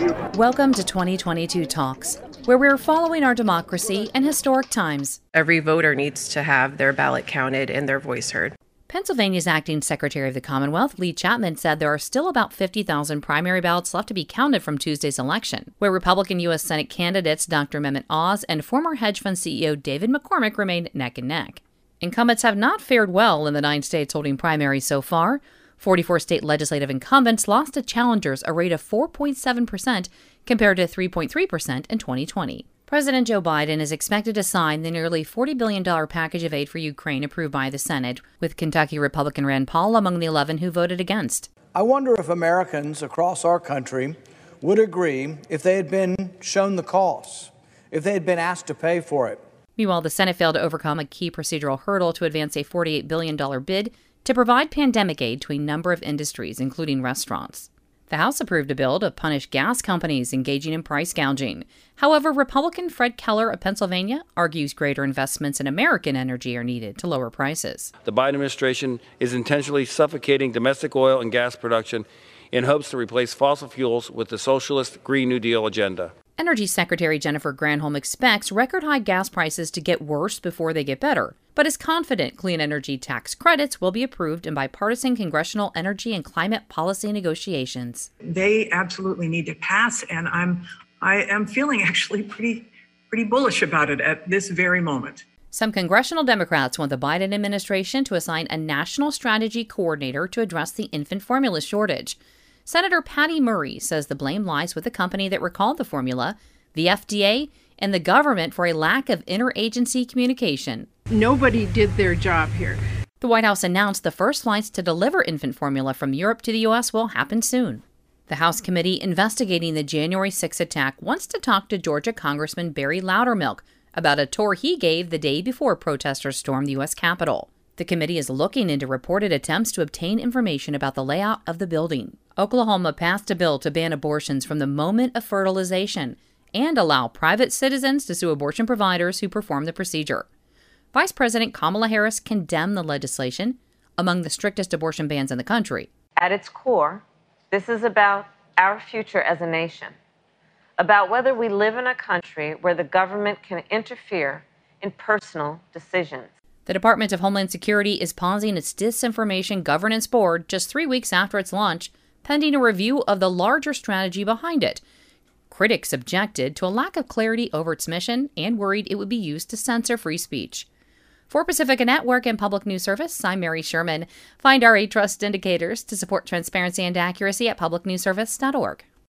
Welcome to 2022 Talks, where we're following our democracy in historic times. Every voter needs to have their ballot counted and their voice heard. Pennsylvania's acting Secretary of the Commonwealth, Lee Chapman, said there are still about 50,000 primary ballots left to be counted from Tuesday's election, where Republican U.S. Senate candidates Dr. Mehmet Oz and former hedge fund CEO David McCormick remained neck and neck. Incumbents have not fared well in the 9 states holding primaries so far. 44 state legislative incumbents lost to challengers a rate of 4.7% compared to 3.3% in 2020. President Joe Biden is expected to sign the nearly $40 billion package of aid for Ukraine approved by the Senate, with Kentucky Republican Rand Paul among the 11 who voted against. I wonder if Americans across our country would agree if they had been shown the costs, if they had been asked to pay for it. Meanwhile, the Senate failed to overcome a key procedural hurdle to advance a $48 billion bid to provide pandemic aid to a number of industries, including restaurants. The House approved a bill to punish gas companies engaging in price gouging. However, Republican Fred Keller of Pennsylvania argues greater investments in American energy are needed to lower prices. The Biden administration is intentionally suffocating domestic oil and gas production in hopes to replace fossil fuels with the socialist Green New Deal agenda. Energy Secretary Jennifer Granholm expects record-high gas prices to get worse before they get better, but is confident clean energy tax credits will be approved in bipartisan congressional energy and climate policy negotiations. They absolutely need to pass, and I am feeling actually pretty bullish about it at this very moment. Some congressional Democrats want the Biden administration to assign a national strategy coordinator to address the infant formula shortage. Senator Patty Murray says the blame lies with the company that recalled the formula, the FDA, and the government for a lack of interagency communication. Nobody did their job here. The White House announced the first flights to deliver infant formula from Europe to the U.S. will happen soon. The House committee investigating the January 6 attack wants to talk to Georgia Congressman Barry Loudermilk about a tour he gave the day before protesters stormed the U.S. Capitol. The committee is looking into reported attempts to obtain information about the layout of the building. Oklahoma passed a bill to ban abortions from the moment of fertilization and allow private citizens to sue abortion providers who perform the procedure. Vice President Kamala Harris condemned the legislation, among the strictest abortion bans in the country. At its core, this is about our future as a nation, about whether we live in a country where the government can interfere in personal decisions. The Department of Homeland Security is pausing its Disinformation Governance Board just 3 weeks after its launch, pending a review of the larger strategy behind it. Critics objected to a lack of clarity over its mission and worried it would be used to censor free speech. For Pacifica Network and Public News Service, I'm Mary Sherman. Find our A Trust indicators to support transparency and accuracy at publicnewsservice.org.